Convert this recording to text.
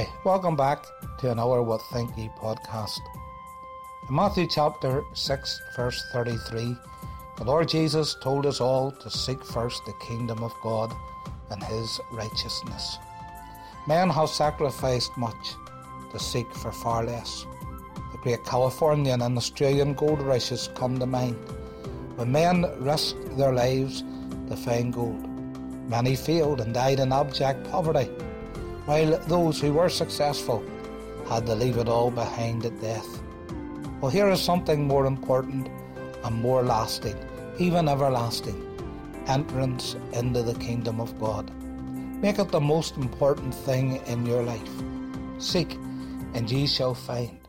Hi, welcome back to another What Think Ye podcast. In Matthew chapter 6 verse 33, the Lord Jesus told us all to seek first the kingdom of God and His righteousness. Men have sacrificed much to seek for far less. The great Californian and Australian gold rushes come to mind, when men risked their lives to find gold. Many failed and died in abject poverty, while those who were successful had to leave it all behind at death. Well, here is something more important and more lasting, even everlasting: entrance into the kingdom of God. Make it the most important thing in your life. Seek, and ye shall find.